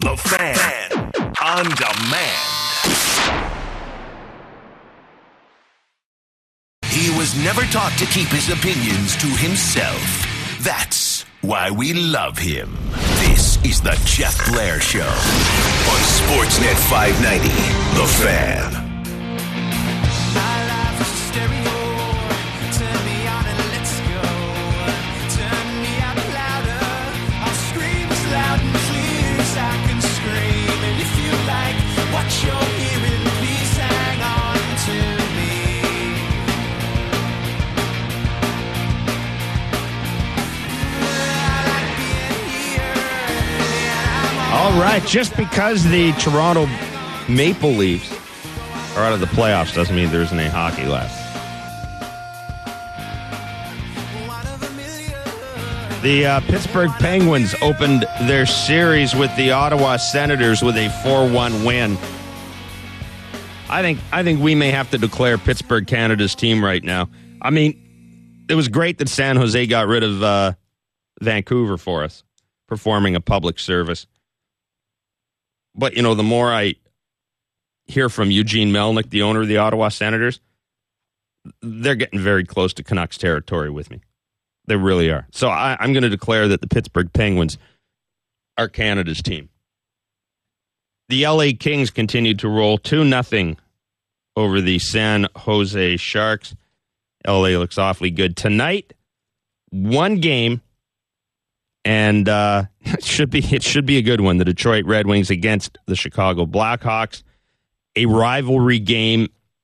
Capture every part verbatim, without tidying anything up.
The Fan. On demand. He was never taught to keep his opinions to himself. That's why we love him. This is the Jeff Blair Show on Sportsnet five ninety, The Fan. My life is a stereo. Turn me on and let's go. Turn me up louder. I'll scream as loud and clear as I can scream. And if you like what you're hearing, please hang on to me. I like being here, and I'm All right, just because the Toronto Maple Leafs are out of the playoffs doesn't mean there isn't any hockey left. one of a million. The uh, Pittsburgh Penguins opened their series with the Ottawa Senators with a four one win. I think I think we may have to declare Pittsburgh Canada's team right now. I mean, it was great that San Jose got rid of uh, Vancouver for us, performing a public service. But, you know, the more I hear from Eugene Melnyk, the owner of the Ottawa Senators, they're getting very close to Canucks territory with me. They really are. So I, I'm going to declare that the Pittsburgh Penguins are Canada's team. The L A Kings continued to roll two nothing over the San Jose Sharks. L A looks awfully good tonight. One game, and uh, it should be it should be a good one. The Detroit Red Wings against the Chicago Blackhawks. A rivalry game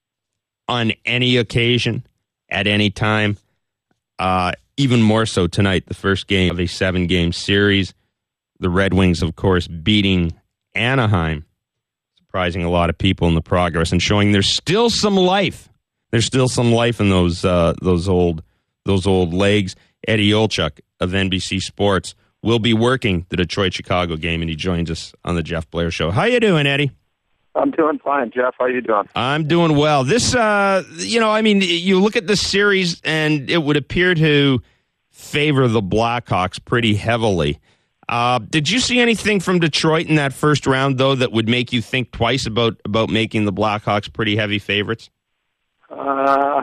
on any occasion, at any time. Uh, even more so tonight, the first game of a seven-game series. The Red Wings, of course, beating Anaheim, surprising a lot of people in the progress and showing there's still some life. There's still some life in those uh, those old those old legs. Eddie Olchuk of N B C Sports will be working the Detroit-Chicago game, and he joins us on the Jeff Blair Show. How you doing, Eddie? I'm doing fine, Jeff. How you doing? I'm doing well. This, uh, you know, I mean, you look at this series, and it would appear to favor the Blackhawks pretty heavily. Uh, did you see anything from Detroit in that first round, though, that would make you think twice about, about making the Blackhawks pretty heavy favorites? Uh,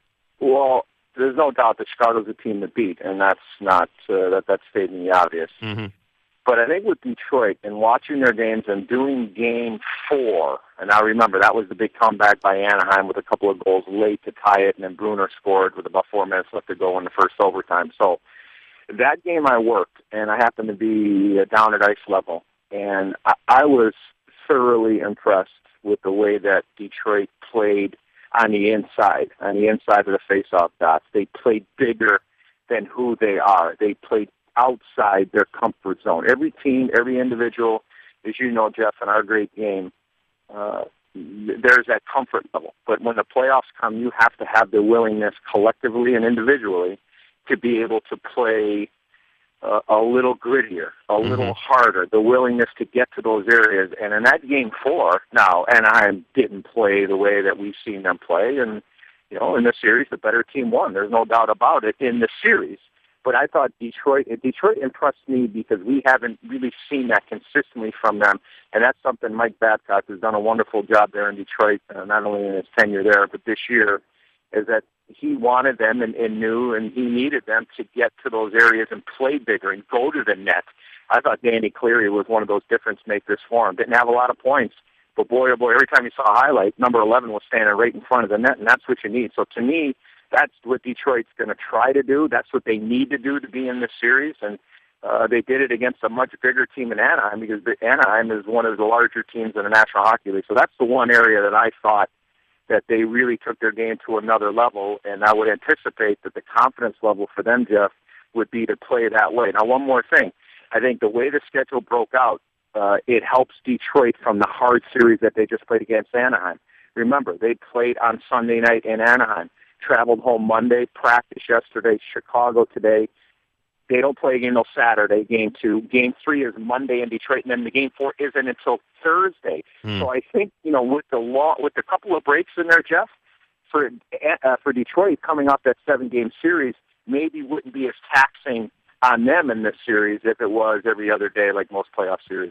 well, there's no doubt that Chicago's a team to beat, and that's not uh, that that's stating the obvious. Mm-hmm. But I think with Detroit and watching their games and doing game four, and I remember that was the big comeback by Anaheim with a couple of goals late to tie it, and then Brunner scored with about four minutes left to go in the first overtime. So that game I worked, and I happened to be down at ice level, and I, I was thoroughly impressed with the way that Detroit played on the inside, on the inside of the face-off dots. They played bigger than who they are. They played outside their comfort zone. Every team, every individual, as you know, Jeff, in our great game, uh, there's that comfort level. But when the playoffs come, you have to have the willingness collectively and individually to be able to play uh, a little grittier, a mm-hmm. little harder, the willingness to get to those areas. And in that game four, now, Anaheim didn't play the way that we've seen them play. And, you know, in the series, the better team won. There's no doubt about it in the series. But I thought Detroit Detroit impressed me because we haven't really seen that consistently from them. And that's something Mike Babcock has done a wonderful job there in Detroit, uh, not only in his tenure there, but this year, is that he wanted them and, and knew and he needed them to get to those areas and play bigger and go to the net. I thought Danny Cleary was one of those difference makers for him. Didn't have a lot of points, but boy, oh boy, every time you saw a highlight, number eleven was standing right in front of the net, and that's what you need. So to me, that's what Detroit's going to try to do. That's what they need to do to be in this series. And uh, they did it against a much bigger team in Anaheim because Anaheim is one of the larger teams in the National Hockey League. So that's the one area that I thought that they really took their game to another level. And I would anticipate that the confidence level for them, Jeff, would be to play that way. Now, one more thing. I think the way the schedule broke out, uh, it helps Detroit from the hard series that they just played against Anaheim. Remember, they played on Sunday night in Anaheim. Traveled home Monday, practiced yesterday, Chicago today. They don't play again until Saturday, game two. Game three is Monday in Detroit, and then the game four isn't until Thursday. Mm. So I think, you know, with the law, with a couple of breaks in there, Jeff, for uh, for Detroit coming off that seven-game series, maybe wouldn't be as taxing on them in this series if it was every other day like most playoff series are.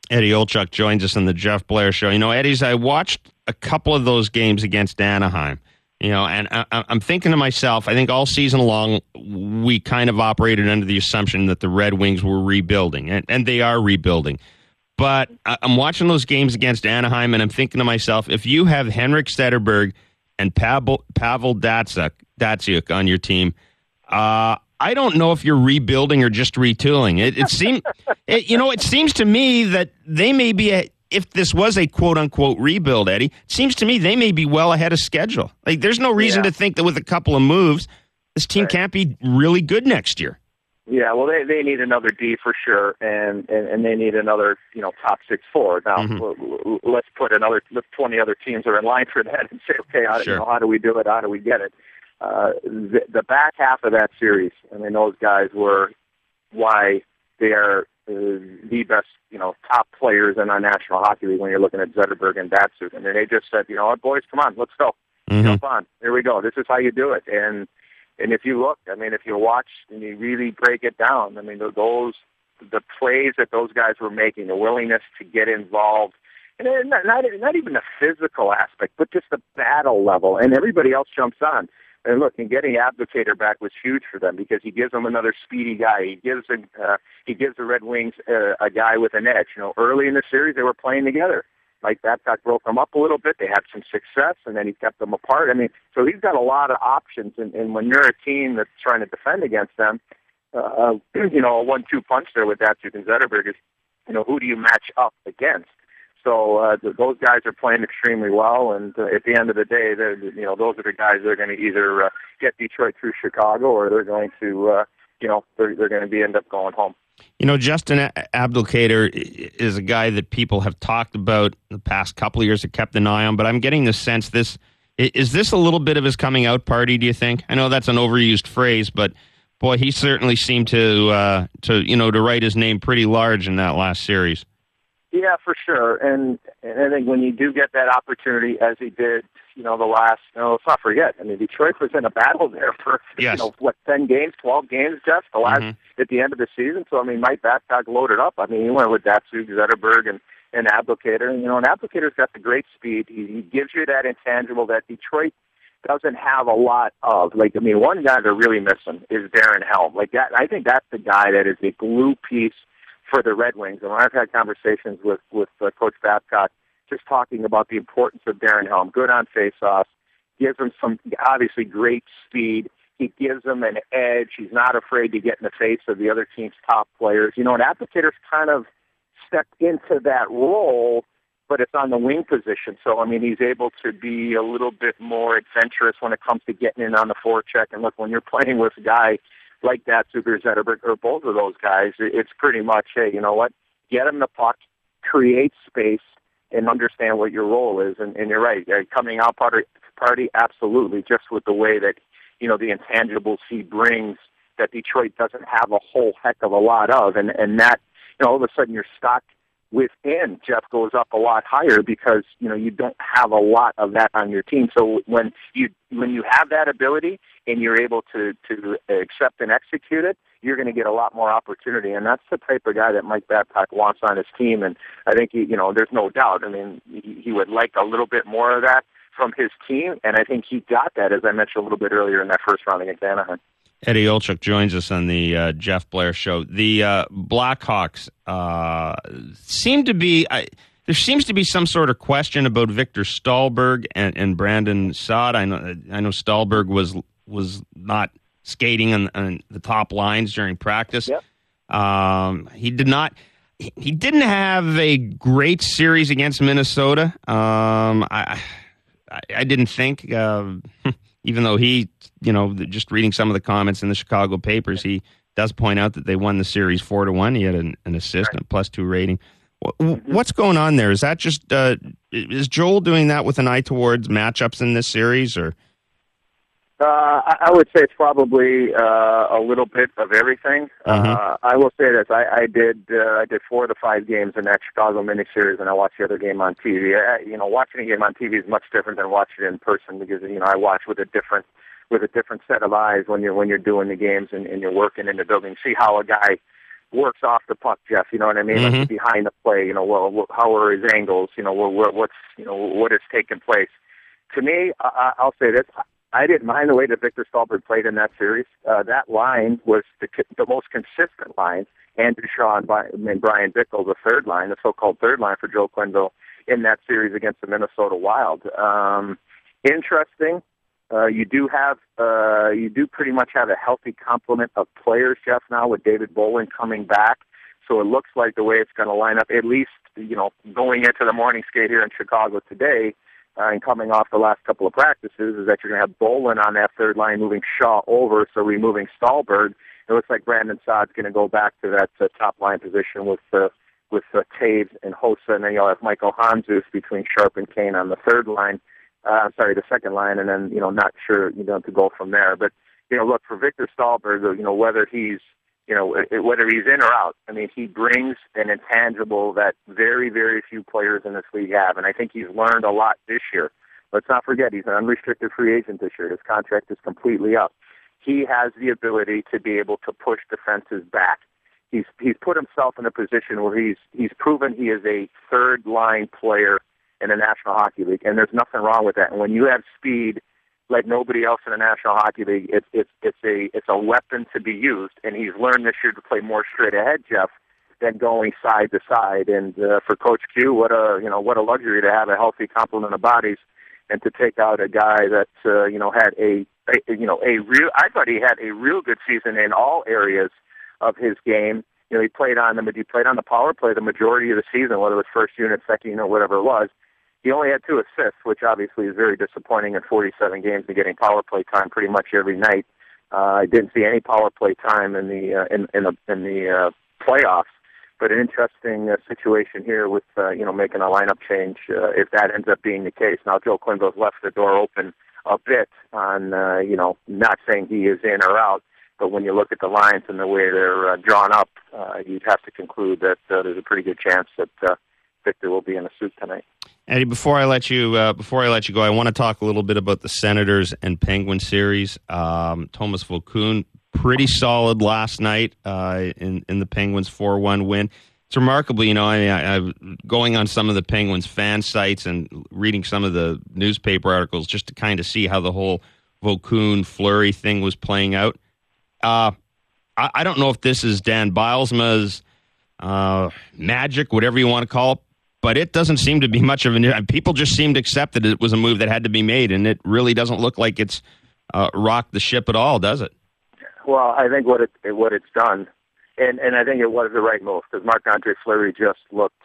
Eddie Olchuk joins us on the Jeff Blair Show. You know, Eddie's, I watched a couple of those games against Anaheim, you know, and I, I'm thinking to myself, I think all season long we kind of operated under the assumption that the Red Wings were rebuilding, and, and they are rebuilding. But I'm watching those games against Anaheim, and I'm thinking to myself, if you have Henrik Zetterberg and Pavel, Pavel Datsyuk, Datsyuk on your team, uh, I don't know if you're rebuilding or just retooling. It, it seems, it, you know, it seems to me that they may be, a, if this was a quote unquote rebuild, Eddie, it seems to me they may be well ahead of schedule. Like, there's no reason yeah. to think that with a couple of moves, this team right. can't be really good next year. Yeah, well, they they need another D for sure, and, and, and they need another, you know, top six forward. Now, mm-hmm. let's put another twenty other teams are in line for that and say, okay, how, sure. you know, how do we do it? How do we get it? Uh, the, the back half of that series, I mean, those guys were why they are uh, the best, you know, top players in our National Hockey League when you're looking at Zetterberg and Datsyuk. I mean, they just said, you know what, boys, come on, let's go. Mm-hmm. Jump on. Here we go. This is how you do it. And and if you look, I mean, if you watch and you really break it down, I mean, those the plays that those guys were making, the willingness to get involved, and not, not, not even the physical aspect, but just the battle level, and everybody else jumps on. And look, and getting Abdelkader back was huge for them because he gives them another speedy guy. He gives a, uh, he gives the Red Wings uh, a guy with an edge. You know, early in the series they were playing together. Mike Babcock broke them up a little bit. They had some success, and then he kept them apart. I mean, so he's got a lot of options. And, and when you're a team that's trying to defend against them, uh, you know, a one-two punch there with Datsyuk and Zetterberg is, you know, who do you match up against? So uh, th- those guys are playing extremely well, and uh, at the end of the day, you know, those are the guys that are going to either uh, get Detroit through Chicago, or they're going to, uh, you know, they're, they're going to be end up going home. You know, Justin Abdelkader is a guy that people have talked about the past couple of years, have kept an eye on, but I'm getting the sense this is this a little bit of his coming out party, do you think? I know that's an overused phrase, but boy, he certainly seemed to uh, to you know to write his name pretty large in that last series. Yeah, for sure. And, and I think when you do get that opportunity, as he did, you know, the last, you know, let's not forget, I mean, Detroit was in a battle there for, yes. you know, what, ten games, twelve games, Jeff, the last, mm-hmm. at the end of the season. So, I mean, Mike Babcock loaded up. I mean, he went with Datsyuk, Zetterberg, and, and Abdelkader. And, you know, and Abdelkader's got the great speed. He, he gives you that intangible that Detroit doesn't have a lot of. Like, I mean, one guy they're really missing is Darren Helm. Like, that, I think that's the guy that is a glue piece for the Red Wings. And when I've had conversations with, with uh, Coach Babcock, just talking about the importance of Darren Helm, good on faceoffs, gives him some, obviously, great speed. He gives them an edge. He's not afraid to get in the face of the other team's top players. You know, and Abdelkader's kind of stepped into that role, but it's on the wing position. So, I mean, he's able to be a little bit more adventurous when it comes to getting in on the forecheck. And look, when you're playing with a guy like Datsyuk or Zetterberg, or both of those guys, it's pretty much, hey, you know what, get him the puck, create space, and understand what your role is. And, and you're right, coming out party, party, absolutely, just with the way that, you know, the intangibles he brings that Detroit doesn't have a whole heck of a lot of. And, and that, you know, all of a sudden your stock within Jeff goes up a lot higher because, you know, you don't have a lot of that on your team. So when you when you have that ability and you're able to, to accept and execute it, you're going to get a lot more opportunity. And that's the type of guy that Mike Babcock wants on his team. And I think, he, you know, there's no doubt. I mean, he, he would like a little bit more of that from his team. And I think he got that, as I mentioned a little bit earlier in that first round against Anaheim. Eddie Olchuk joins us on the uh, Jeff Blair Show. The uh, Blackhawks uh, seem to be I, there seems to be some sort of question about Victor Stahlberg and, and Brandon Saad. I know I know Stahlberg was was not skating on, on the top lines during practice. Yep. Um, he did not. He didn't have a great series against Minnesota. Um, I, I I didn't think. Uh, Even though he, you know, just reading some of the comments in the Chicago papers, he does point out that they won the series four to one. He had an, an assist and a plus two rating. What's going on there? Is that just uh, is Joel doing that with an eye towards matchups in this series, or? Uh, I, I would say it's probably uh, a little bit of everything. Mm-hmm. Uh, I will say this: I, I did uh, I did four of the five games in that Chicago miniseries, and I watched the other game on T V. I, you know, watching a game on T V is much different than watching it in person because you know I watch with a different with a different set of eyes when you're when you're doing the games and, and you're working in the building. See how a guy works off the puck, Jeff. You know what I mean? Mm-hmm. Like behind the play. You know, well, how are his angles? You know, what, what's you know what is taking place? To me, I, I'll say this: I didn't mind the way that Victor Stalberg played in that series. Uh, that line was the, the most consistent line. Andrew Shaw and Brian Bickle, the third line, the so-called third line for Joe Quenneville in that series against the Minnesota Wild. Um, interesting. Uh, you do have, uh, you do pretty much have a healthy complement of players, Jeff, now with David Bolin coming back. So it looks like the way it's going to line up, at least, you know, going into the morning skate here in Chicago today uh, and coming off the last couple of practices, is that you're going to have Bolin on that third line, moving Shaw over, so removing Stalberg. It looks like Brandon Saad's going to go back to that uh, top line position with uh, with uh, Taves and Hossa, and then you'll have Michael Handzus between Sharp and Kane on the third line. Uh, sorry, the second line, and then you know, not sure you know to go from there. But you know, look for Victor Stalberg. You know, whether he's you know whether he's in or out. I mean, he brings an intangible that very very few players in this league have, and I think he's learned a lot this year. Let's not forget he's an unrestricted free agent this year. His contract is completely up. He has the ability to be able to push defenses back. He's he's put himself in a position where he's he's proven he is a third line player in the National Hockey League, and there's nothing wrong with that. And when you have speed like nobody else in the National Hockey League, it's it's it's a it's a weapon to be used. And he's learned this year to play more straight ahead, Jeff, than going side to side. And uh, for Coach Q, what a you know what a luxury to have a healthy complement of bodies, and to take out a guy that uh, you know had a A, you know, a real. I thought he had a real good season in all areas of his game. You know, he played on the he played on the power play the majority of the season, whether it was first unit, second unit, whatever it was. He only had two assists, which obviously is very disappointing in forty-seven games and getting power play time pretty much every night. Uh, I didn't see any power play time in the uh, in in the in the uh, playoffs. But an interesting uh, situation here with uh, you know making a lineup change uh, if that ends up being the case. Now Joe Quenneville's left the door open a bit on, uh, you know, not saying he is in or out, but when you look at the lines and the way they're uh, drawn up, uh, you'd have to conclude that uh, there's a pretty good chance that uh, Victor will be in a suit tonight. Eddie, before I let you uh, before I let you go, I want to talk a little bit about the Senators and Penguins series. Um, Thomas Vokoun, pretty solid last night uh, in in the Penguins four one win. It's remarkable, you know, I mean, I, I'm going on some of the Penguins fan sites and reading some of the newspaper articles just to kind of see how the whole Vokoun Fleury thing was playing out. Uh, I, I don't know if this is Dan Bylsma's uh, magic, whatever you want to call it, but it doesn't seem to be much of an... People just seemed to accept that it was a move that had to be made, and it really doesn't look like it's uh, rocked the ship at all, does it? Well, I think what it what it's done... And and I think it was the right move because Marc-Andre Fleury just looked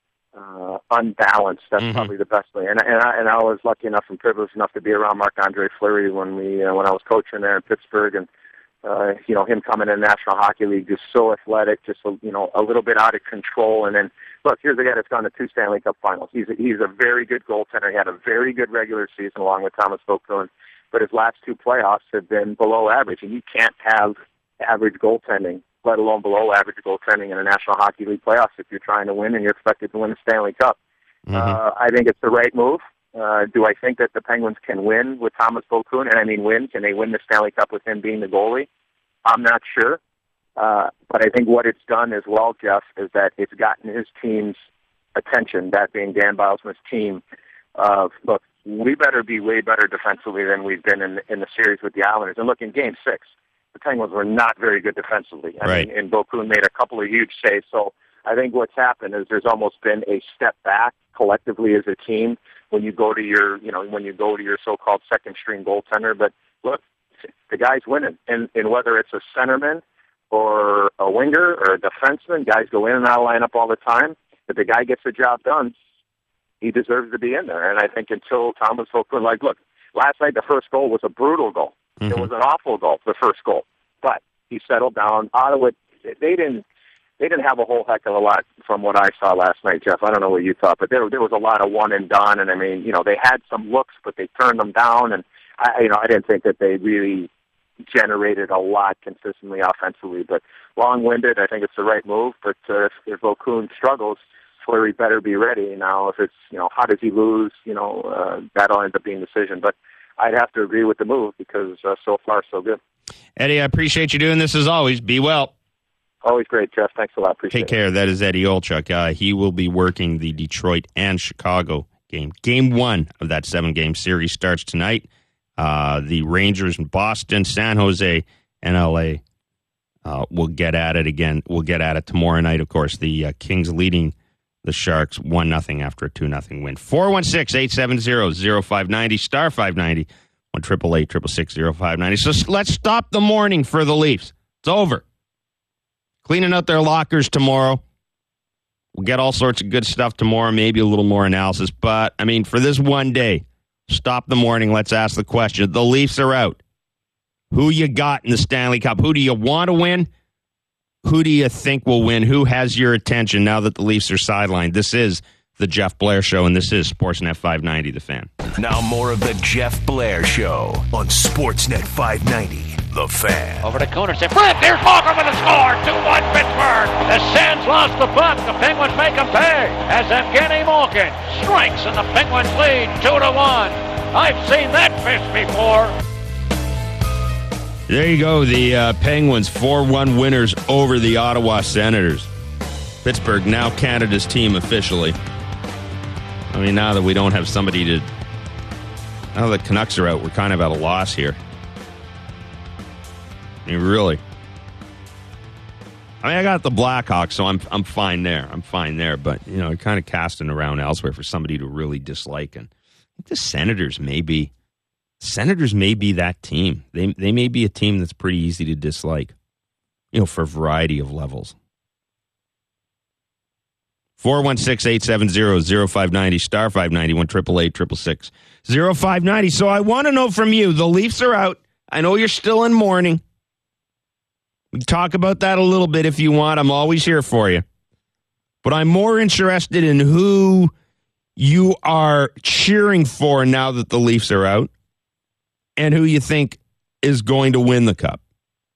uh, unbalanced. That's mm-hmm. probably the best way. And and I and I was lucky enough and privileged enough to be around Marc-Andre Fleury when we uh, when I was coaching there in Pittsburgh, and uh, you know him coming in the National Hockey League, just so athletic, just a, you know a little bit out of control. And then look, here's a guy that's gone to two Stanley Cup Finals. He's a, he's a very good goaltender. He had a very good regular season along with Thomas Vokoun, but his last two playoffs have been below average, and you can't have average goaltending, let alone below average goaltending in a National Hockey League playoffs if you're trying to win and you're expected to win the Stanley Cup. Mm-hmm. Uh, I think it's the right move. Uh, do I think that the Penguins can win with Thomas Vokoun? And I mean win. Can they win the Stanley Cup with him being the goalie? I'm not sure. Uh, but I think what it's done as well, Jeff, is that it's gotten his team's attention, that being Dan Bylsma's team, of, look, we better be way better defensively than we've been in, in the series with the Islanders. And look, in Game six, the Penguins were not very good defensively. I right. mean, and Vokoun made a couple of huge saves. So I think what's happened is there's almost been a step back collectively as a team when you go to your, you know, when you go to your so-called second string goaltender. But look, the guy's winning. And, and whether it's a centerman or a winger or a defenseman, guys go in and out of lineup all the time. If the guy gets the job done, he deserves to be in there. And I think until Thomas Vokoun, like, look, last night the first goal was a brutal goal. Mm-hmm. It was an awful goal, the first goal. But he settled down. Ottawa, they didn't they didn't have a whole heck of a lot from what I saw last night, Jeff. I don't know what you thought, but there there was a lot of one and done. And I mean, you know, they had some looks, but they turned them down. And I, you know, I didn't think that they really generated a lot consistently offensively. But long-winded, I think it's the right move. But uh, if, if Vokoun struggles, Fleury better be ready. Now, if it's, you know, how does he lose? You know, uh, that'll end up being the decision. But I'd have to agree with the move because uh, so far so good. Eddie, I appreciate you doing this as always. Be well. Always great, Jeff. Thanks a lot. Appreciate Take care. it. That is Eddie Olchuk. Uh, he will be working the Detroit and Chicago game. Game one of that seven-game series starts tonight. Uh, the Rangers in Boston, San Jose, and L A uh, will get at it again. We'll get at it tomorrow night, of course. The uh, Kings leading the Sharks one nothing after a two nothing win. four one six, eight seven zero, zero five nine zero, star five ninety, one eight eight eight, six six six, zero five nine zero. So let's stop the morning for the Leafs. It's over. Cleaning out their lockers tomorrow. We'll get all sorts of good stuff tomorrow, maybe a little more analysis. But, I mean, for this one day, stop the morning. Let's ask the question. The Leafs are out. Who you got in the Stanley Cup? Who do you want to win? Who do you think will win? Who has your attention now that the Leafs are sidelined? This is the Jeff Blair Show, and this is Sportsnet five ninety, The Fan. Now more of the Jeff Blair Show on Sportsnet five ninety, The Fan. Over to Kunis in front. There's Walker with a score. two one Pittsburgh. The Sens lost the puck. The Penguins make them pay as Evgeny Malkin strikes and the Penguins lead two to one. I've seen that fish before. There you go. The uh, Penguins four one winners over the Ottawa Senators. Pittsburgh now Canada's team officially. I mean, now that we don't have somebody to... Now that the Canucks are out, we're kind of at a loss here. I mean, really. I mean, I got the Blackhawks, so I'm I'm fine there. I'm fine there, but, you know, kind of casting around elsewhere for somebody to really dislike. And I think the Senators may be... Senators may be that team. They they may be a team that's pretty easy to dislike, you know, for a variety of levels. four one six, eight seven zero, zero five nine zero, star five ninety, one eight eight eight, six six six, zero five nine zero. So I want to know from you, the Leafs are out. I know you're still in mourning. We can talk about that a little bit if you want. I'm always here for you. But I'm more interested in who you are cheering for now that the Leafs are out, and who you think is going to win the Cup.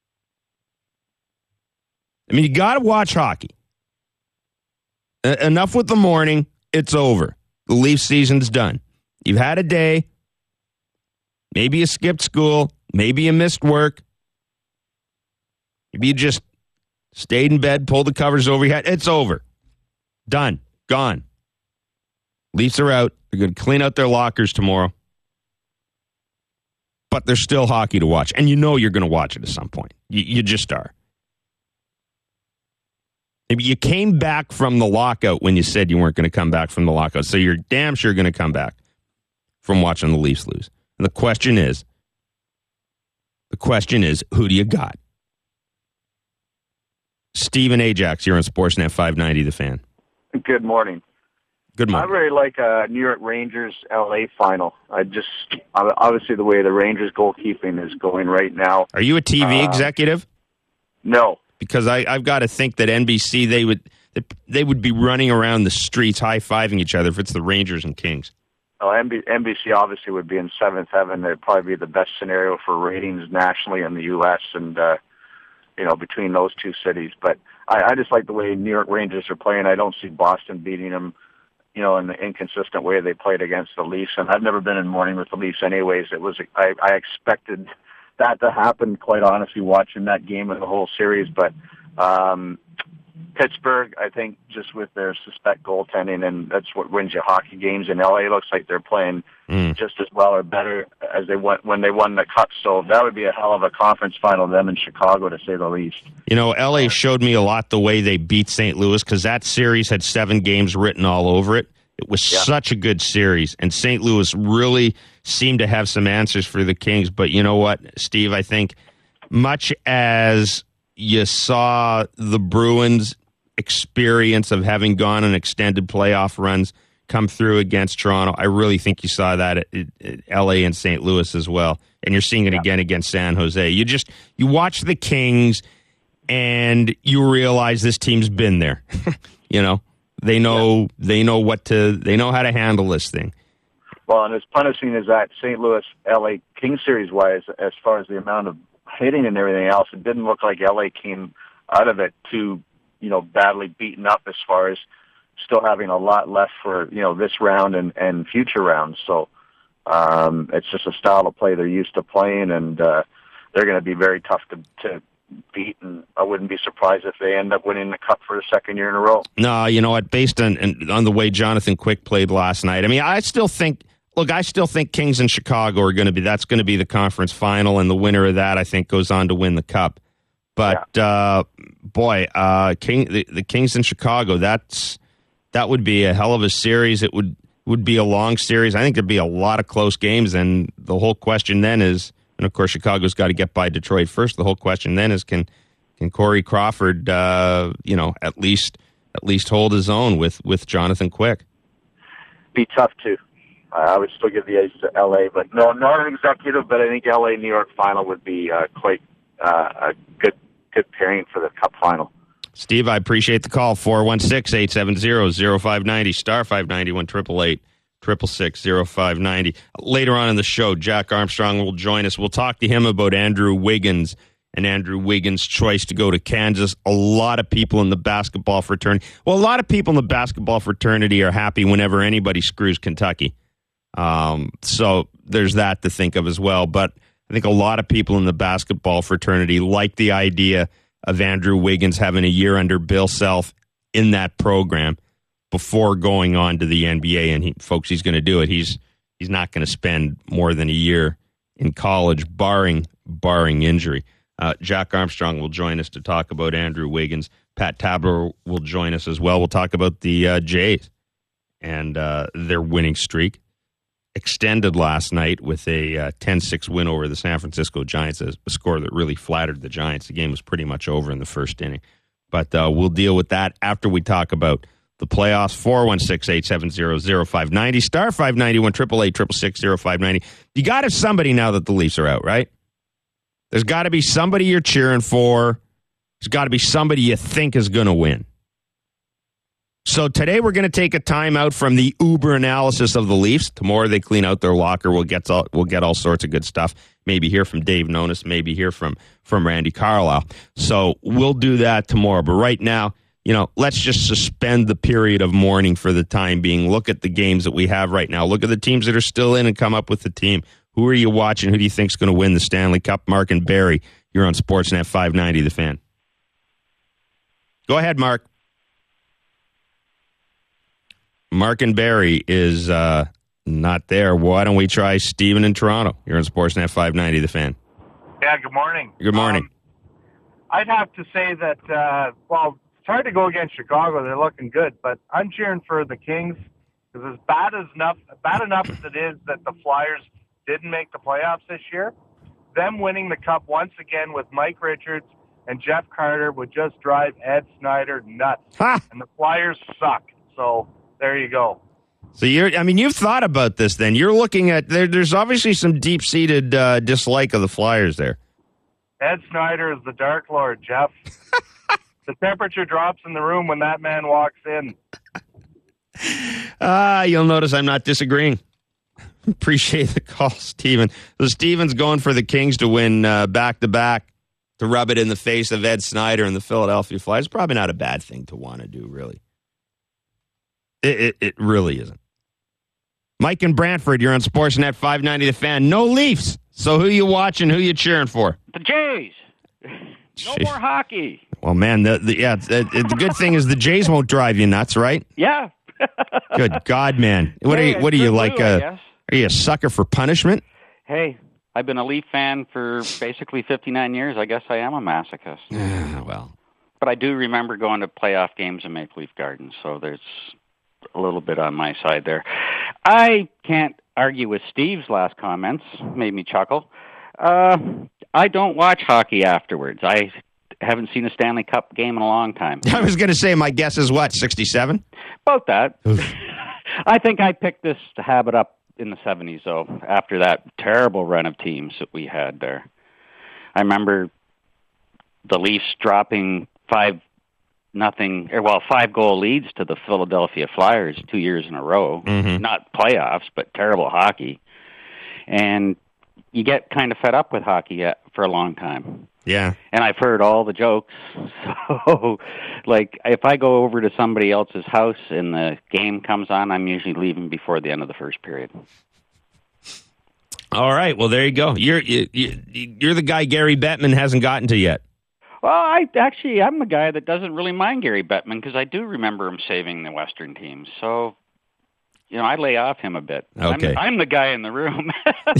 I mean, you got to watch hockey. E- enough with the morning. It's over. The Leafs season's done. You've had a day. Maybe you skipped school. Maybe you missed work. Maybe you just stayed in bed, pulled the covers over your head. It's over. Done. Gone. Leafs are out. They're going to clean out their lockers tomorrow. But there's still hockey to watch. And you know you're going to watch it at some point. You, you just are. Maybe you came back from the lockout when you said you weren't going to come back from the lockout. So you're damn sure going to come back from watching the Leafs lose. And the question is, the question is, who do you got? Stephen Ajax, you're on Sportsnet five ninety, The Fan. Good morning. Good morning. I really like a New York Rangers L A final. I just, obviously the way the Rangers goalkeeping is going right now. Are you a T V uh, executive? No. Because I, I've got to think that N B C, they would they would be running around the streets high-fiving each other if it's the Rangers and Kings. Well, N B C obviously would be in seventh heaven. It'd probably be the best scenario for ratings nationally in the U S and, uh, you know, between those two cities. But I, I just like the way New York Rangers are playing. I don't see Boston beating them, you know, in the inconsistent way they played against the Leafs. And I've never been in mourning with the Leafs anyways. It was, I, I expected that to happen, quite honestly, watching that game and the whole series. But um, Pittsburgh, I think, just with their suspect goaltending, and that's what wins you hockey games. In L A, looks like they're playing mm. just as well or better as they won when they won the Cup. So that would be a hell of a conference final, them in Chicago, to say the least. You know, L A showed me a lot the way they beat Saint Louis, because that series had seven games written all over it. It was yeah. such a good series, and Saint Louis really seemed to have some answers for the Kings. But you know what, Steve, I think much as you saw the Bruins' experience of having gone on extended playoff runs come through against Toronto, I really think you saw that at, at L A and Saint Louis as well. And you're seeing it yeah. again against San Jose. You just, you watch the Kings and you realize this team's been there. You know, they know, yeah. they know what to, they know how to handle this thing. Well, and as punishing as that Saint Louis L A King series wise, as far as the amount of hitting and everything else, it didn't look like L A came out of it too, you know, badly beaten up as far as still having a lot left for, you know, this round and, and future rounds. So um, it's just a style of play they're used to playing, and uh, they're going to be very tough to, to beat, and I wouldn't be surprised if they end up winning the Cup for the second year in a row. No, you know what? Based on on the way Jonathan Quick played last night, I mean, I still think. Look, I still think Kings and Chicago are going to be. That's going to be the conference final, and the winner of that, I think, goes on to win the Cup. But yeah. uh, boy, uh, King, the, the Kings in Chicago, that's that would be a hell of a series. It would would be a long series. I think there'd be a lot of close games, and the whole question then is, and of course, Chicago's got to get by Detroit first. The whole question then is, can can Corey Crawford, uh, you know, at least at least hold his own with with Jonathan Quick? Be tough too. I would still give the edge to L A, but no, not an executive. But I think L A New York final would be uh, quite uh, a good good pairing for the Cup final. Steve, I appreciate the call. four one six, eight seven zero, zero five nine zero, star five ninety, one eight eight eight, six six six, zero five nine zero. Later on in the show, Jack Armstrong will join us. We'll talk to him about Andrew Wiggins and Andrew Wiggins' choice to go to Kansas. A lot of people in the basketball fraternity, well, a lot of people in the basketball fraternity are happy whenever anybody screws Kentucky. Um, so there's that to think of as well. But I think a lot of people in the basketball fraternity like the idea of Andrew Wiggins having a year under Bill Self in that program before going on to the N B A. And he, folks, he's going to do it. He's he's not going to spend more than a year in college, barring barring injury. Uh, Jack Armstrong will join us to talk about Andrew Wiggins. Pat Tabler will join us as well. We'll talk about the uh, Jays and uh, their winning streak. Extended last night with a uh, ten six win over the San Francisco Giants, a, a score that really flattered the Giants. The game was pretty much over in the first inning. But uh, we'll deal with that after we talk about the playoffs. four one six, eight seven zero, zero five nine zero, star five ninety, one eight eight eight, six six six, zero five nine zero. You got to have somebody now that the Leafs are out, right? There's got to be somebody you're cheering for. There's got to be somebody you think is going to win. So today we're going to take a time out from the uber analysis of the Leafs. Tomorrow they clean out their locker. We'll get all, we'll get all sorts of good stuff. Maybe hear from Dave Nonis. Maybe hear from, from Randy Carlisle. So we'll do that tomorrow. But right now, you know, let's just suspend the period of mourning for the time being. Look at the games that we have right now. Look at the teams that are still in and come up with the team. Who are you watching? Who do you think is going to win the Stanley Cup? Mark and Barry, you're on Sportsnet five ninety, The Fan. Go ahead, Mark. Mark and Barry is uh, not there. Why don't we try Steven in Toronto? You're on Sportsnet five ninety, The Fan. Yeah, good morning. Good morning. Um, I'd have to say that, uh, well, it's hard to go against Chicago. They're looking good, but I'm cheering for the Kings because as bad as enough, bad enough as it is that the Flyers didn't make the playoffs this year, them winning the Cup once again with Mike Richards and Jeff Carter would just drive Ed Snyder nuts. Ha! And the Flyers suck. So there you go. So you're, I mean, you've thought about this then. You're looking at, there, there's obviously some deep-seated uh, dislike of the Flyers there. Ed Snyder is the Dark Lord, Jeff. The temperature drops in the room when that man walks in. Ah, uh, you'll notice I'm not disagreeing. Appreciate the call, Steven. So Steven's going for the Kings to win uh, back-to-back, to rub it in the face of Ed Snyder and the Philadelphia Flyers. Probably not a bad thing to want to do, really. It, it, it really isn't. Mike and Brantford, you're on Sportsnet five ninety, The Fan. No Leafs. So who you watching? Who you cheering for? The Jays. No Jeez. more hockey. Well, man, the, the yeah, the, the good thing is the Jays won't drive you nuts, right? Yeah. Good God, man. What Yeah, are you? What are you blue, like? I A, guess. are you a sucker for punishment? Hey, I've been a Leaf fan for basically fifty-nine years. I guess I am a masochist. Ah, well, But I do remember going to playoff games in Maple Leaf Gardens, so there's a little bit on my side there. I can't argue with Steve's last comments. Made me chuckle. Uh, I don't watch hockey afterwards. I haven't seen a Stanley Cup game in a long time. I was going to say my guess is what, sixty-seven? About that. I think I picked this habit up in the seventies, though, after that terrible run of teams that we had there. I remember the Leafs dropping five nothing, or well, five goal leads to the Philadelphia Flyers two years in a row. Mm-hmm. Not playoffs, but terrible hockey. And you get kind of fed up with hockey for a long time. Yeah. And I've heard all the jokes. So, like, if I go over to somebody else's house and the game comes on, I'm usually leaving before the end of the first period. All right. Well, there you go. You're you, you're the guy Gary Bettman hasn't gotten to yet. Well, I actually, I'm the guy that doesn't really mind Gary Bettman because I do remember him saving the Western teams. So, you know, I lay off him a bit. Okay. I'm, I'm the guy in the room.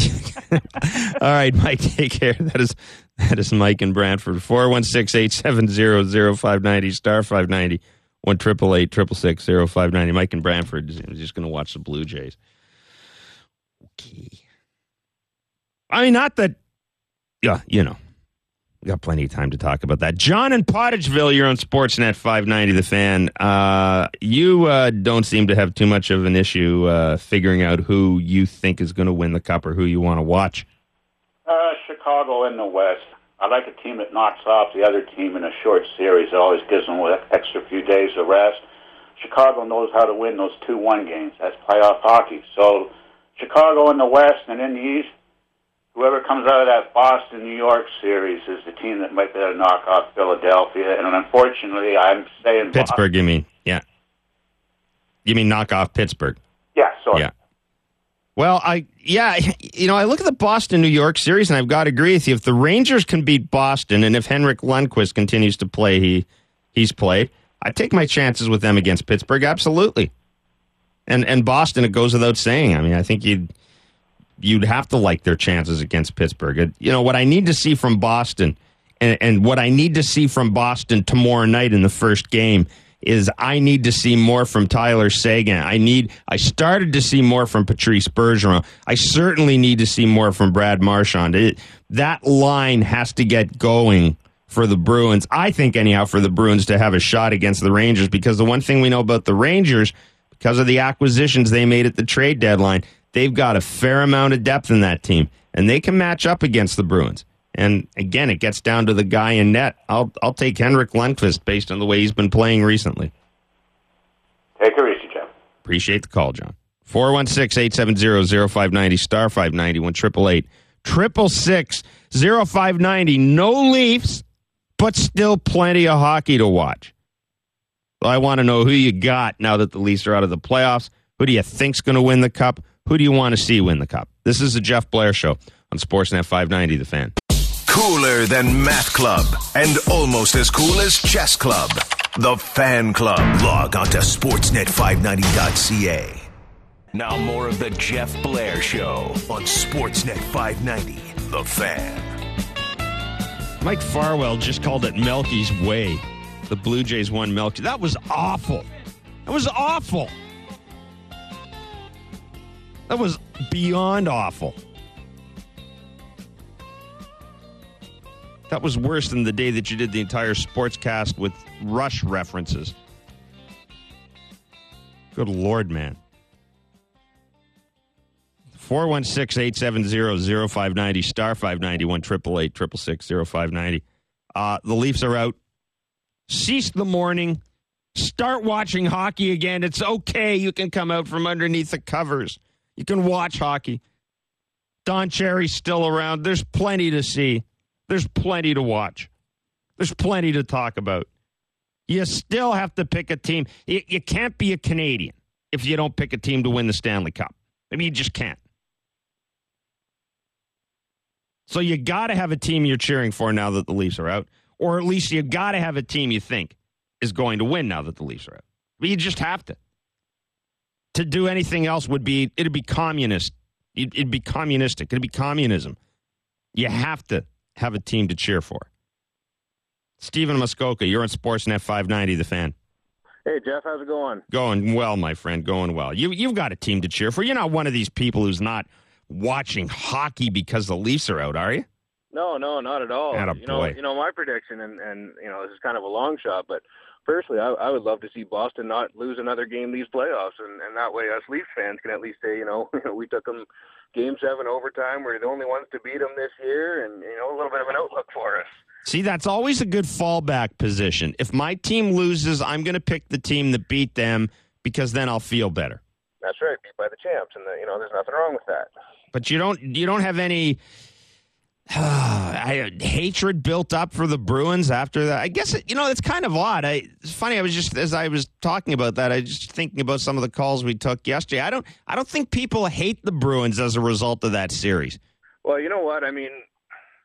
All right, Mike, take care. That is that is Mike in Brantford. four one six, eight seven zero, zero five nine zero, star five ninety, one eight eight eight, six six six, zero five nine zero. Mike in Brantford is just going to watch the Blue Jays. Okay. I mean, not that, yeah, you know. We got plenty of time to talk about that. John in Pottageville, you're on Sportsnet five ninety, The Fan. Uh, you uh, don't seem to have too much of an issue uh, figuring out who you think is going to win the Cup or who you want to watch. Uh, Chicago in the West. I like a team that knocks off the other team in a short series. It always gives them an extra few days of rest. Chicago knows how to win those two one games. That's playoff hockey. So Chicago in the West, and in the East, whoever comes out of that Boston-New York series is the team that might be able to knock off Philadelphia. And unfortunately, I'm saying Pittsburgh, Boston. you mean? Yeah. You mean knock off Pittsburgh? Yeah, sorry. Yeah. Well, I yeah, you know, I look at the Boston-New York series, and I've got to agree with you. If the Rangers can beat Boston, and if Henrik Lundqvist continues to play, he he's played, I take my chances with them against Pittsburgh, absolutely. And and Boston, it goes without saying. I mean, I think you'd you'd have to like their chances against Pittsburgh. It, you know, what I need to see from Boston, and, and what I need to see from Boston tomorrow night in the first game is I need to see more from Tyler Seguin. I need. I started to see more from Patrice Bergeron. I certainly need to see more from Brad Marchand. It, that line has to get going for the Bruins. I think, anyhow, for the Bruins to have a shot against the Rangers, because the one thing we know about the Rangers, because of the acquisitions they made at the trade deadline, they've got a fair amount of depth in that team, and they can match up against the Bruins. And again, it gets down to the guy in net. I'll I'll take Henrik Lundqvist based on the way he's been playing recently. Take it easy, Jeff. Appreciate the call, John. four one six, eight seven zero, zero five nine zero, star five ninety, one eight eight eight, six six six, zero five nine zero. No Leafs, but still plenty of hockey to watch. So I want to know who you got now that the Leafs are out of the playoffs. Who do you think's going to win the Cup? Who do you want to see win the Cup? This is the Jeff Blair Show on Sportsnet five ninety, The Fan. Cooler than Math Club and almost as cool as Chess Club. The Fan Club. Log on to sportsnet five ninety dot c a. Now more of the Jeff Blair Show on Sportsnet five ninety, The Fan. Mike Farwell just called it Melky's Way. The Blue Jays won Melky. That was awful. That was awful. That was beyond awful. That was worse than the day that you did the entire sportscast with Rush references. Good Lord, man. four one six, eight seven zero, zero five nine zero, star five ninety, one eight eight eight, six six six, zero five nine zero. Uh, the Leafs are out. Cease the mourning. Start watching hockey again. It's okay. You can come out from underneath the covers. You can watch hockey. Don Cherry's still around. There's plenty to see. There's plenty to watch. There's plenty to talk about. You still have to pick a team. You, you can't be a Canadian if you don't pick a team to win the Stanley Cup. I mean, you just can't. So you got to have a team you're cheering for now that the Leafs are out. Or at least you got to have a team you think is going to win now that the Leafs are out. But you just have to. To do anything else would be, it'd be communist. It'd be communistic. It'd be communism. You have to have a team to cheer for. Stephen Muskoka, you're on Sportsnet five ninety, The Fan. Hey, Jeff, how's it going? Going well, my friend, going well. You, you've got a team to cheer for. You're not one of these people who's not watching hockey because the Leafs are out, are you? No, no, not at all. Atta you know, boy. you know my prediction, and, and you know this is kind of a long shot, but personally, I, I would love to see Boston not lose another game these playoffs, and, and that way us Leafs fans can at least say, you know, we took them Game Seven overtime. We're the only ones to beat them this year, and you know a little bit of an outlook for us. See, that's always a good fallback position. If my team loses, I'm going to pick the team that beat them because then I'll feel better. That's right, beat by the champs, and the, you know there's nothing wrong with that. But you don't you don't have any I, hatred built up for the Bruins after that. I guess, it, you know, it's kind of odd. I, it's funny. I was just, as I was talking about that, I was just thinking about some of the calls we took yesterday. I don't, I don't think people hate the Bruins as a result of that series. Well, you know what? I mean,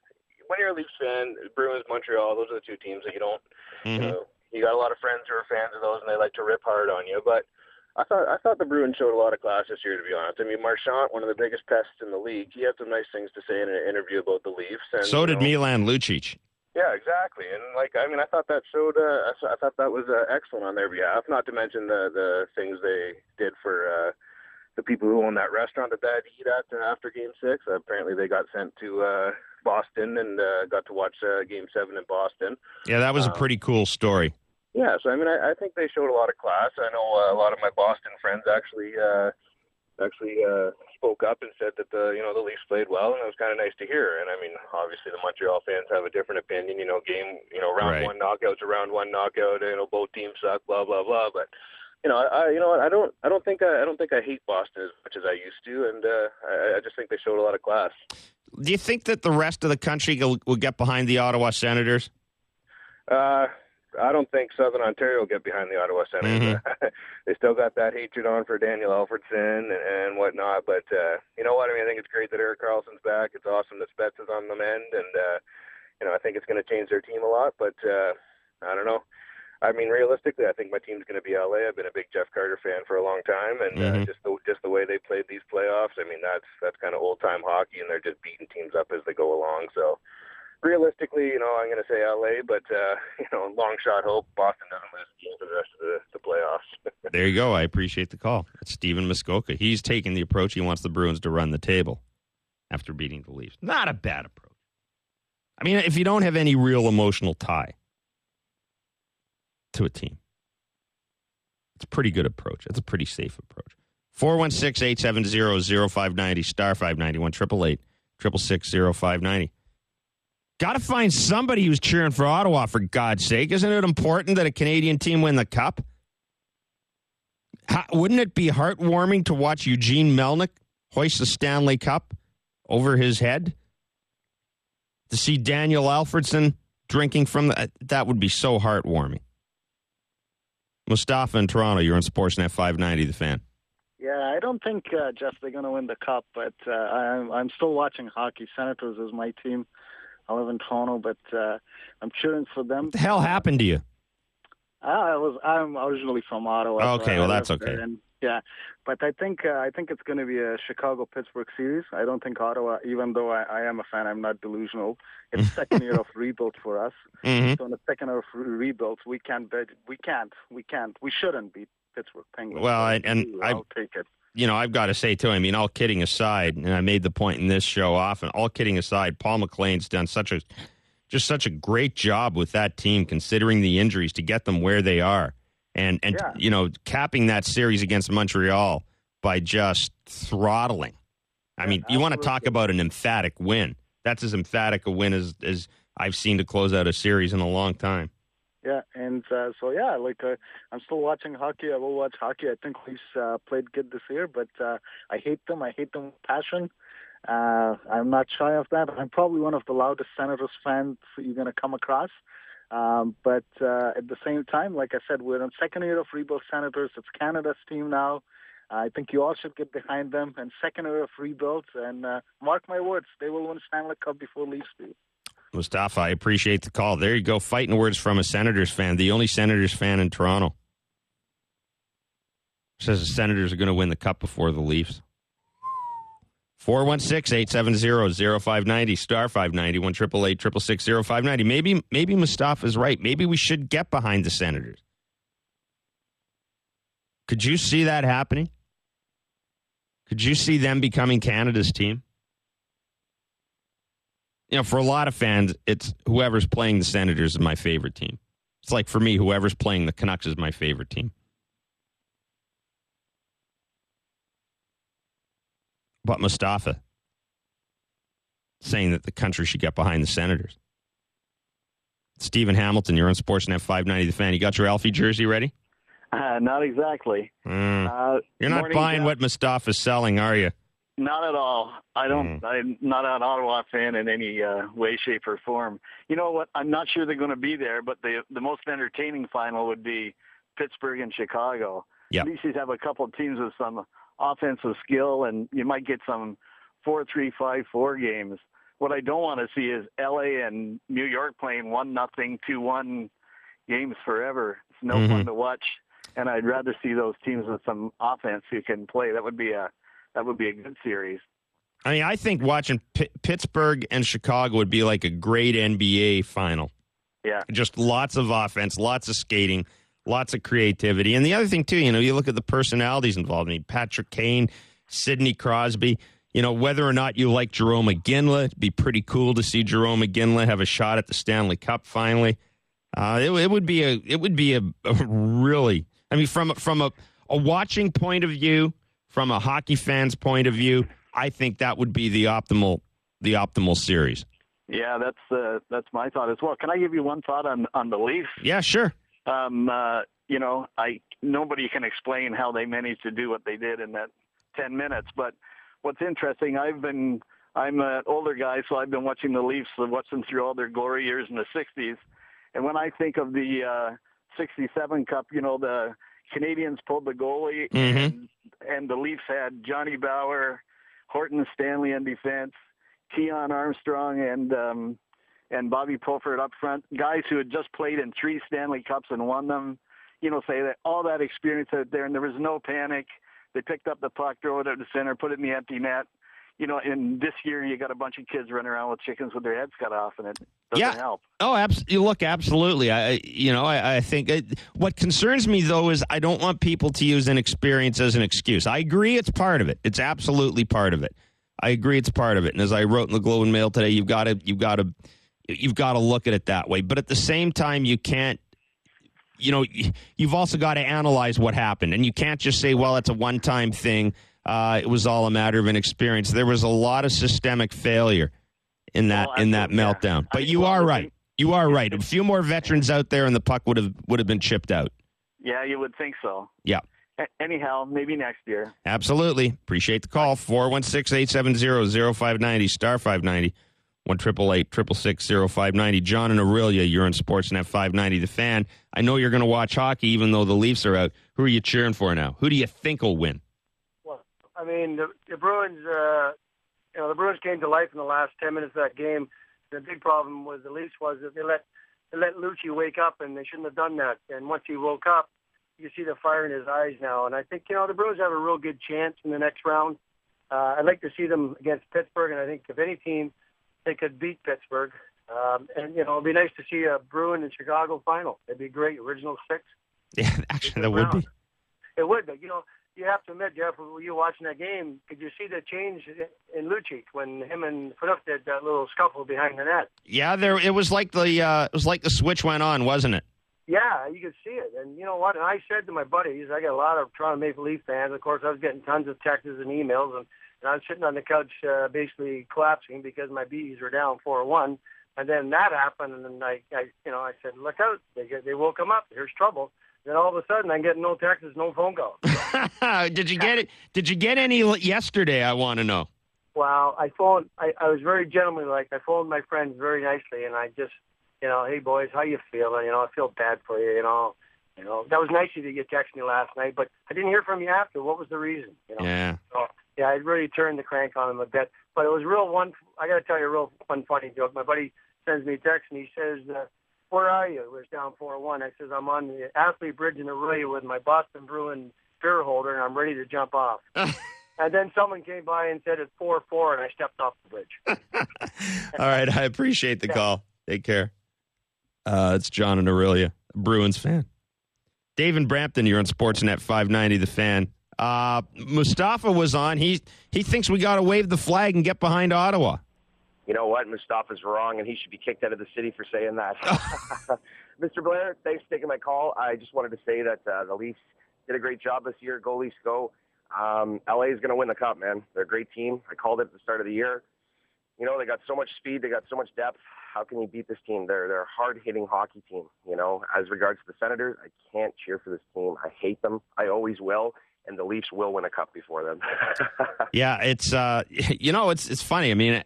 when you're a Leafs fan, Bruins, Montreal, those are the two teams that you don't, Mm-hmm. you know, you got a lot of friends who are fans of those, and they like to rip hard on you. But I thought I thought the Bruins showed a lot of class this year, to be honest. I mean, Marchand, one of the biggest pests in the league, he had some nice things to say in an interview about the Leafs. And, So did you know, Milan Lucic. Yeah, exactly. And, like, I mean, I thought that showed, uh, I thought- I thought that was uh, excellent on their behalf, not to mention the, the things they did for uh, the people who own that restaurant that they had to eat at uh, after Game six. Uh, apparently they got sent to uh, Boston and uh, got to watch uh, Game seven in Boston. Yeah, that was a Um, pretty cool story. Yeah, so I mean, I, I think they showed a lot of class. I know uh, a lot of my Boston friends actually uh, actually uh, spoke up and said that the you know the Leafs played well, and it was kind of nice to hear. And I mean, obviously the Montreal fans have a different opinion. You know, game you know round Right. one knockout's a round one knockout. You know, both teams suck. Blah blah blah. But you know, I you know what I don't I don't think I, I don't think I hate Boston as much as I used to, and uh, I, I just think they showed a lot of class. Do you think that the rest of the country will, will get behind the Ottawa Senators? Uh, I don't think Southern Ontario will get behind the Ottawa Senators. Mm-hmm. They still got that hatred on for Daniel Alfredson and, and whatnot. But uh, you know what? I mean, I think it's great that Erik Karlsson's back. It's awesome that Spets is on the mend, and uh, you know, I think it's going to change their team a lot. But uh, I don't know. I mean, realistically, I think my team's going to be L A. I've been a big Jeff Carter fan for a long time, and Mhm. uh, just the just the way they played these playoffs. I mean, that's that's kind of old time hockey, and they're just beating teams up as they go along. So. Realistically, you know, I'm going to say L A, but, uh, you know, long shot hope Boston doesn't lose the game for the rest of the, the playoffs. There you go. I appreciate the call. It's Stephen Muskoka. He's taking the approach. He wants the Bruins to run the table after beating the Leafs. Not a bad approach. I mean, if you don't have any real emotional tie to a team, it's a pretty good approach. It's a pretty safe approach. four one six, eight seven zero, zero five nine zero, star five ninety-one, eight eight eight, six six six, zero five nine zero. Got to find somebody who's cheering for Ottawa, for God's sake. Isn't it important that a Canadian team win the Cup? How, wouldn't it be heartwarming to watch Eugene Melnyk hoist the Stanley Cup over his head? To see Daniel Alfredson drinking from the... That would be so heartwarming. Mustafa in Toronto, you're on Sportsnet five ninety, The Fan. Yeah, I don't think, uh, Jeff, they're going to win the Cup, but uh, I'm, I'm still watching hockey. Senators is my team. I live in Toronto, but uh, I'm cheering for them. What the hell happened to you? I was I'm originally from Ottawa. Okay, so well, I that's lived okay. there, and, yeah, but I think uh, I think it's going to be a Chicago-Pittsburgh series. I don't think Ottawa, even though I, I am a fan, I'm not delusional. It's second year of rebuild for us. Mhm. So in the second year of re- rebuild, we can't bet, we can't, we can't, we shouldn't beat Pittsburgh Penguins. Well, I- So and I'll I've- take it. You know, I've got to say, too, I mean, all kidding aside, and I made the point in this show often, all kidding aside, Paul McLean's done such a just such a great job with that team, considering the injuries, to get them where they are. And, and Yeah. you know, capping that series against Montreal by just throttling. I mean, you want to talk about an emphatic win. That's as emphatic a win as, as I've seen to close out a series in a long time. Yeah, and uh, so yeah, like uh, I'm still watching hockey. I will watch hockey. I think Leafs uh, played good this year, but uh, I hate them. I hate them with passion. Uh, I'm not shy of that. I'm probably one of the loudest Senators fans you're going to come across. Um, but uh, at the same time, like I said, we're in second year of rebuild Senators. It's Canada's team now. I think you all should get behind them. And second year of rebuild, and uh, mark my words, they will win Stanley Cup before Leafs do. Mustafa, I appreciate the call. There you go, fighting words from a Senators fan, the only Senators fan in Toronto. Says the Senators are going to win the Cup before the Leafs. four one six, eight seven zero, zero five nine zero, star five ninety-one, eight eight eight, six six six, zero five nine zero. Maybe, maybe Mustafa's right. Maybe we should get behind the Senators. Could you see that happening? Could you see them becoming Canada's team? You know, for a lot of fans, it's whoever's playing the Senators is my favorite team. It's like for me, whoever's playing the Canucks is my favorite team. But Mustafa saying that the country should get behind the Senators. Stephen Hamilton, you're on Sportsnet five ninety, The Fan. You got your Alfie jersey ready? Uh, not exactly. Mm. Uh, You're not morning, buying Jeff. what Mustafa's selling, are you? Not at all. I don't. Mm. I'm not an Ottawa fan in any uh, way, shape, or form. You know what? I'm not sure they're going to be there, but the the most entertaining final would be Pittsburgh and Chicago. Yep. At least you have a couple of teams with some offensive skill, and you might get some four three five four games. what I don't want to see is L A and New York playing one nothing, two one games forever. It's no Mhm. fun to watch, and I'd rather see those teams with some offense who can play. That would be a that would be a good series. I mean, I think watching P- Pittsburgh and Chicago would be like a great N B A final. Yeah. Just lots of offense, lots of skating, lots of creativity. And the other thing, too, you know, you look at the personalities involved. I mean, Patrick Kane, Sidney Crosby. You know, whether or not you like Jerome McGinley, it'd be pretty cool to see Jerome McGinley have a shot at the Stanley Cup finally. Uh, it, it would be a it would be a, a really, I mean, from from a, a watching point of view, from a hockey fan's point of view, I think that would be the optimal the optimal series. Yeah, that's uh, that's my thought as well. Can I give you one thought on on the Leafs? Yeah, sure. Um, uh, you know, I nobody can explain how they managed to do what they did in that ten minutes. But what's interesting, I've been I'm an older guy, so I've been watching the Leafs, and watched them through all their glory years in the sixties. And when I think of the uh, sixty-seven Cup, you know, the Canadians pulled the goalie, Mhm. and and the Leafs had Johnny Bower, Horton Stanley in defense, Keon Armstrong, and um, and Bobby Pulford up front, guys who had just played in three Stanley Cups and won them. You know, say that all that experience out there, and there was no panic. They picked up the puck, throw it at the center, put it in the empty net. You know, and this year you got a bunch of kids running around with chickens with their heads cut off, and it doesn't Yeah. help. Oh, abs- you look, absolutely. I, you know, I, I think it, what concerns me though is I don't want people to use an experience as an excuse. I agree, it's part of it. It's absolutely part of it. I agree, it's part of it. And as I wrote in the Globe and Mail today, you've got to, you've got to, you've got to look at it that way. But at the same time, you can't. You know, you've also got to analyze what happened, and you can't just say, "Well, it's a one-time thing." Uh, it was all a matter of an experience. There was a lot of systemic failure in that Well, in that absolutely, yeah. meltdown. But I- you well, are the right. thing- You are right. A few more veterans out there, and the puck would have would have been chipped out. Yeah, you would think so. Yeah, A- anyhow, maybe next year. absolutely. Appreciate the call. four one six, eight seven zero, zero five nine zero, star five ninety, one triple eight, triple six, zero five ninety. John and Aurelia, you're on Sportsnet five ninety, The Fan. I know you're going to watch hockey, even though the Leafs are out. Who are you cheering for now? Who do you think will win? Well, I mean, the, the Bruins, uh, you know, the Bruins came to life in the last ten minutes of that game. The big problem with the Leafs was that they let they let Lucci wake up, and they shouldn't have done that. And once he woke up, you see the fire in his eyes now. And I think, you know, the Bruins have a real good chance in the next round. Uh, I'd like to see them against Pittsburgh, and I think if any team, they could beat Pittsburgh. Um, and, you know, it'd be nice to see a Bruin and Chicago final. It'd be great, original six. Yeah, actually, that would be. It would, but, you know, you have to admit, Jeff, when you were watching that game, could you see the change in Lucic when him and Phaneuf did that little scuffle behind the net? Yeah, there. It was like the uh, it was like the switch went on, wasn't it? Yeah, you could see it. And you know what? And I said to my buddies, I got a lot of Toronto Maple Leaf fans. Of course, I was getting tons of texts and emails, and, and I was sitting on the couch uh, basically collapsing because my Bees were down four one. And then that happened, and then I, I, you know, I said, look out. They, they woke him up. There's trouble. Then all of a sudden, I'm getting no texts, no phone calls. Did you get it? Did you get any yesterday? I want to know. Well, I phoned. I, I was very gentlemanlike. I phoned my friends very nicely, and I just, you know, hey boys, how you feeling? You know, I feel bad for you. You know, you know, that was nice of you to text me last night, but I didn't hear from you after. What was the reason? You know? Yeah. So, yeah, I really turned the crank on him a bit, but it was real one. I got to tell you a real fun, funny joke. My buddy sends me a text, and he says, uh, "Where are you?" It was down four one. I says, "I'm on the Athlete Bridge in Aurelia with my Boston Bruin beer holder, and I'm ready to jump off." And then someone came by and said it's four four, and I stepped off the bridge. All right, I appreciate the call. Take care. Uh, it's John and Aurelia, Bruins fan. Dave in Brampton, you're on Sportsnet five ninety, The Fan. Uh, Mustafa was on. He he thinks we got to wave the flag and get behind Ottawa. You know what? Mustafa's wrong, and he should be kicked out of the city for saying that. Mister Blair, thanks for taking my call. I just wanted to say that uh, the Leafs did a great job this year. Go Leafs, go. Um, L A is going to win the Cup, man. They're a great team. I called it at the start of the year. You know, they got so much speed. They got so much depth. How can you beat this team? They're, they're a hard-hitting hockey team. You know, as regards to the Senators, I can't cheer for this team. I hate them. I always will. And the Leafs will win a Cup before them. Yeah, it's, uh, you know, it's it's funny. I mean,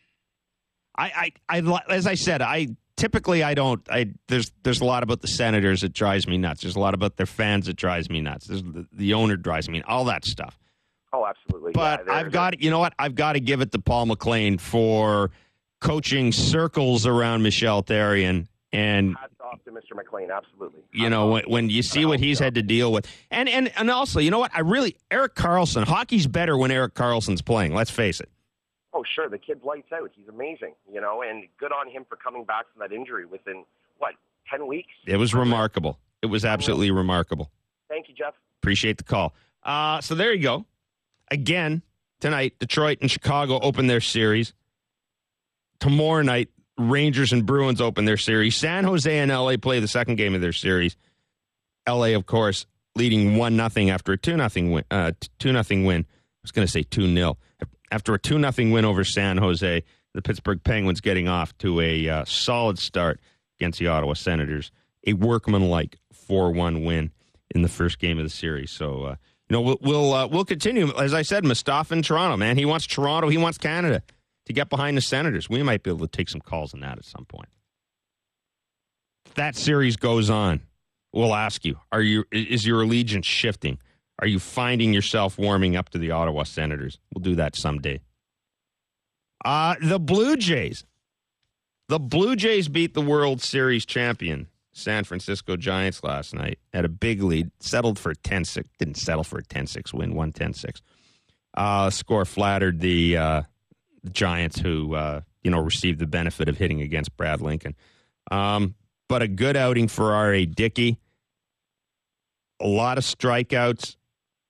I, I, I, as I said, I typically I don't. I there's there's a lot about the Senators that drives me nuts. There's a lot about their fans that drives me nuts. There's the, the owner drives me, all that stuff. Oh, absolutely. But yeah, I've got, you know what? I've got to give it to Paul McLean for coaching circles around Michel Therrien. And hats off to Mister McLean, absolutely. You know, when, when you see what he's had to deal with. And, and and also, you know what? I really, Erik Karlsson, hockey's better when Erik Karlsson's playing. Let's face it. Oh, sure. The kid lights out. He's amazing, you know, and good on him for coming back from that injury within, what, ten weeks? It was remarkable. It was absolutely remarkable. Thank you, Jeff. Appreciate the call. Uh, so there you go. Again, tonight, Detroit and Chicago open their series. Tomorrow night, Rangers and Bruins open their series. San Jose and L A play the second game of their series. L A, of course, leading one nothing after a two nothing win. Uh, two nothing win. I was going to say two nil. After a two nothing win over San Jose, the Pittsburgh Penguins getting off to a uh, solid start against the Ottawa Senators. A workmanlike four one win in the first game of the series. So, uh, you know, we'll we'll, uh, we'll continue. As I said, Mustafa in Toronto, man. He wants Toronto. He wants Canada to get behind the Senators. We might be able to take some calls on that at some point. If that series goes on, we'll ask you, are you is your allegiance shifting? Are you finding yourself warming up to the Ottawa Senators? We'll do that someday. Uh, the Blue Jays. The Blue Jays beat the World Series champion San Francisco Giants last night at a big lead. Settled for a ten six. Didn't settle for a ten six win. Won ten six. Uh, score flattered the... Uh, The Giants, who uh, you know received the benefit of hitting against Brad Lincoln, um, but a good outing for R A. Dickey. A lot of strikeouts,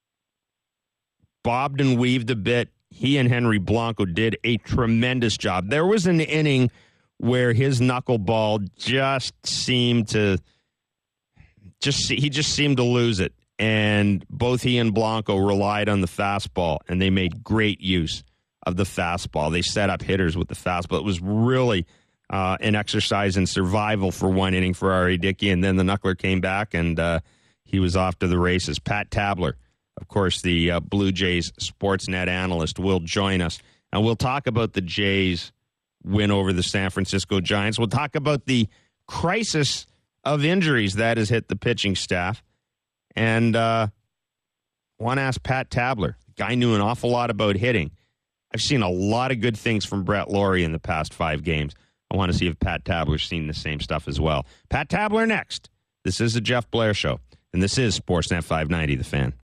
bobbed and weaved a bit. He and Henry Blanco did a tremendous job. There was an inning where his knuckleball just seemed to just he just seemed to lose it, and both he and Blanco relied on the fastball, and they made great use of the fastball. They set up hitters with the fastball. It was really uh, an exercise in survival for one inning for R A. Dickey, and then the knuckler came back, and uh, he was off to the races. Pat Tabler, of course, the uh, Blue Jays Sportsnet analyst, will join us, and we'll talk about the Jays' win over the San Francisco Giants. We'll talk about the crisis of injuries that has hit the pitching staff, and uh, want to ask Pat Tabler, the guy knew an awful lot about hitting. I've seen a lot of good things from Brett Laurie in the past five games. I want to see if Pat Tabler's seen the same stuff as well. Pat Tabler next. This is the Jeff Blair Show, and this is Sportsnet five ninety, The Fan.